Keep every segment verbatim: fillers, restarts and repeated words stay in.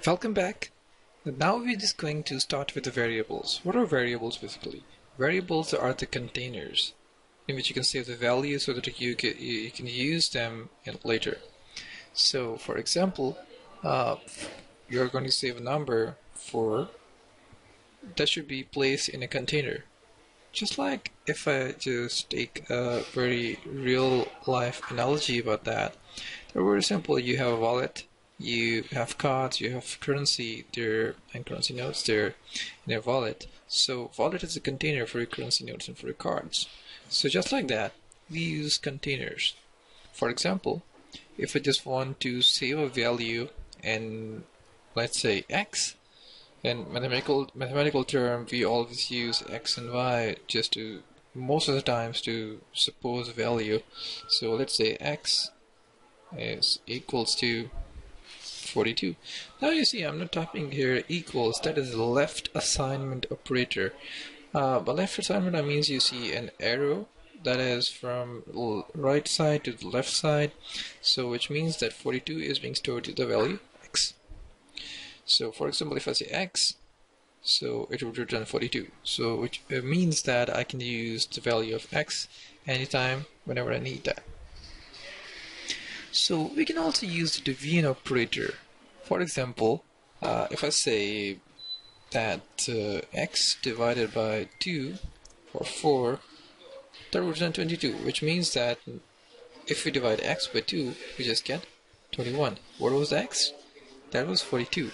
Welcome back. Now we're just going to start with the variables. What are variables basically? Variables are the containers in which you can save the value so that you can, you can use them in later. So for example, uh, you're going to save a number for that should be placed in a container. Just like if I just take a very real life analogy about that, they're very simple. You have a wallet, you have cards, you have currency there and currency notes there in your wallet. So wallet is a container for your currency notes and for your cards. So just like that, we use containers. For example, if I just want to save a value in, let's say, X, in mathematical mathematical term, we always use X and Y just to, most of the times, to suppose a value. So let's say X is equals to forty-two. Now you see I'm not typing here equals, that is the left assignment operator. Uh, by left assignment, that means you see an arrow that is from right side to the left side, so which means that forty-two is being stored to the value X. So for example, if I say X, so it would return forty-two. So which means that I can use the value of X anytime, whenever I need that. So we can also use the division operator. For example, uh, if I say that uh, X divided by two or four, that would return twenty-two, which means that if we divide X by two, we just get twenty-one. What was X? That was forty-two.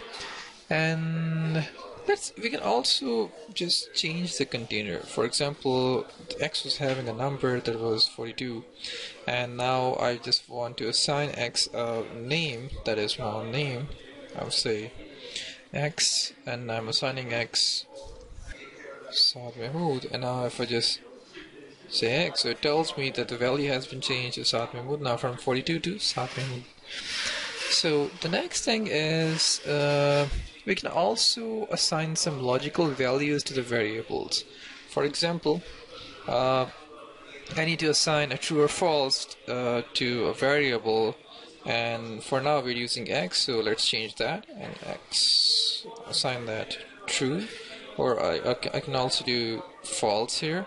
And let's we can also just change the container. For example, X was having a number that was forty-two, and now I just want to assign X a name that is my own name. I would say X, and I'm assigning X Saad Mahmood, and now if I just say X, so it tells me that the value has been changed to Saad Mahmood now from forty-two to Saad Mahmood. So the next thing is uh, we can also assign some logical values to the variables. For example, uh, I need to assign a true or false uh, to a variable, and for now we're using X, so let's change that and X, assign that true, or I, I can also do false here,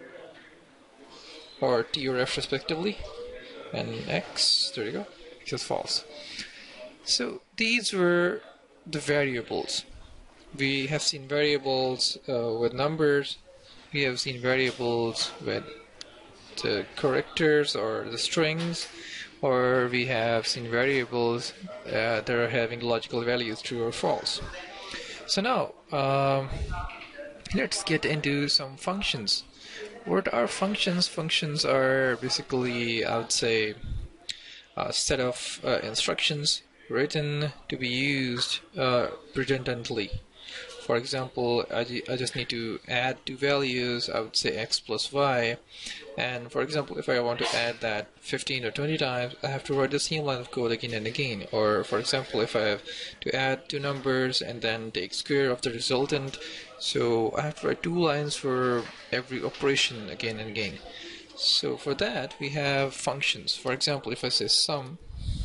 or T or F respectively, and X, there you go, X is false. So these were the variables. We have seen variables uh, with numbers, we have seen variables with the characters or the strings, or we have seen variables uh, that are having logical values, true or false. So now um, let's get into some functions. What are functions? Functions are basically, I would say, a set of uh, instructions written to be used uh, redundantly. For example, I, I just need to add two values. I would say X plus Y, and for example, if I want to add that fifteen or twenty times, I have to write the same line of code again and again. Or for example, if I have to add two numbers and then take square of the resultant, so I have to write two lines for every operation again and again. So for that we have functions. For example, if I say sum,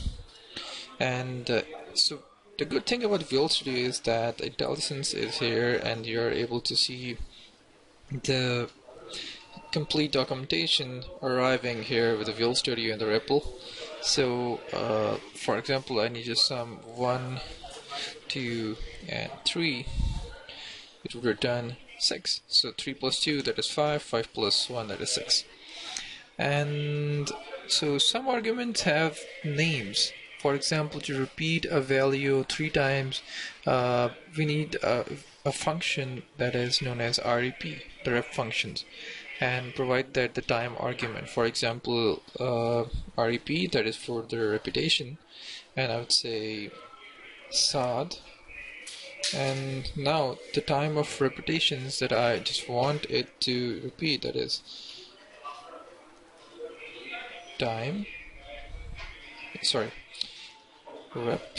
and uh, so the good thing about Visual Studio is that IntelliSense is here and you're able to see the complete documentation arriving here with the Visual Studio and the R E P L. So uh, for example, I need to sum one, two, and three. It would return six. So three plus two, that is five, five plus one, that is six. And so some arguments have names. For example, to repeat a value three times, uh, we need a, a function that is known as R E P, the rep functions, and provide that the time argument. For example, uh, R E P, that is for the repetition, and I would say Saad, and now the time of repetitions that I just want it to repeat, that is time, sorry, rep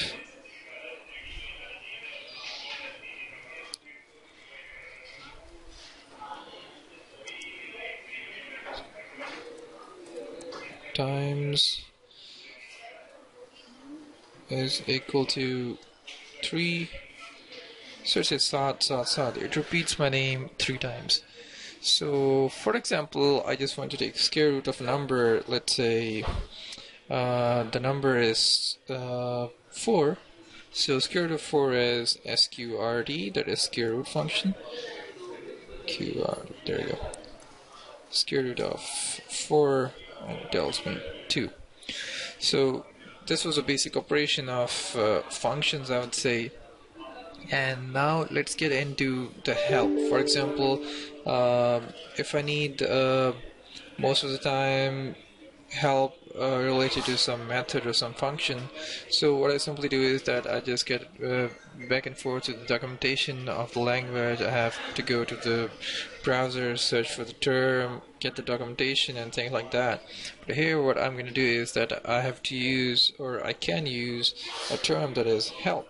times is equal to three. So it says Saad, Saad, Saad. It repeats my name three times. So, for example, I just want to take square root of a number. Let's say uh, the number is uh, four. So square root of four is sqrt, that is square root function. Qrt, there you go. Square root of four, and it tells me two. So this was a basic operation of uh, functions, I would say. And now let's get into the help. For example, uh, if I need uh, most of the time help uh, related to some method or some function, so what I simply do is that I just get uh, back and forth to the documentation of the language. I have to go to the browser, search for the term, get the documentation and things like that. But here what I'm going to do is that I have to use, or I can use, a term that is help.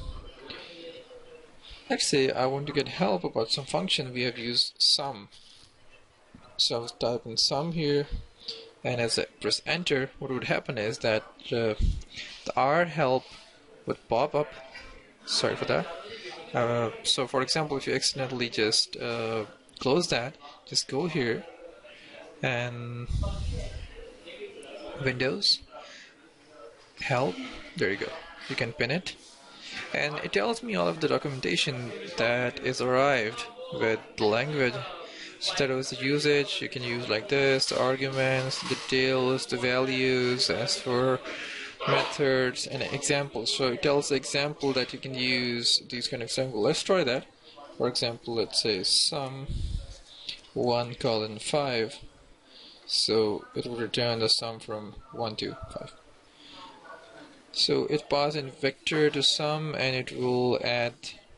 Let's say I want to get help about some function. We have used sum. So I'll type in sum here, and as I press enter, what would happen is that uh, the R help would pop up. Sorry for that. Uh, so for example, if you accidentally just uh, close that, just go here and Windows, help, there you go. You can pin it. And it tells me all of the documentation that is arrived with the language. So that was the usage. You can use like this, the arguments, the details, the values, as for methods and examples. So it tells the example that you can use these kind of examples. Let's try that. For example, let's say sum one colon five. So it will return the sum from one to five. So it passes in vector to sum, and it will add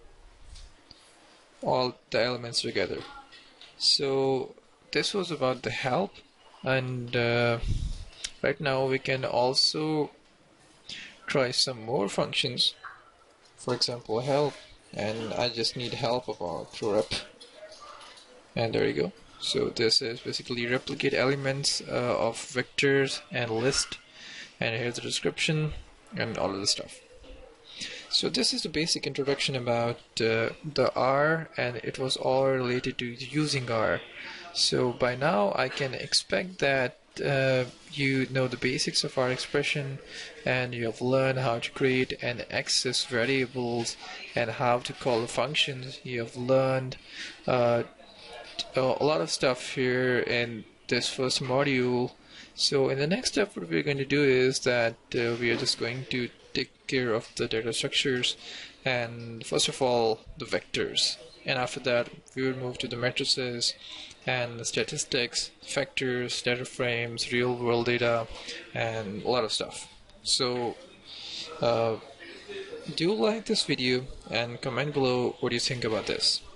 all the elements together. So this was about the help, and uh, right now we can also try some more functions. For example, help, and I just need help about rep, and there you go. So this is basically replicate elements uh, of vectors and list, and here's the description and all of the stuff. So this is the basic introduction about uh, the R, and it was all related to using R. So by now I can expect that uh, you know the basics of R expression, and you have learned how to create and access variables and how to call functions. You have learned uh, a lot of stuff here in this first module. So in the next step, what we're going to do is that uh, we are just going to take care of the data structures, and first of all the vectors, and after that we will move to the matrices and the statistics, factors, data frames, real world data, and a lot of stuff. So uh, do like this video and comment below what you think about this.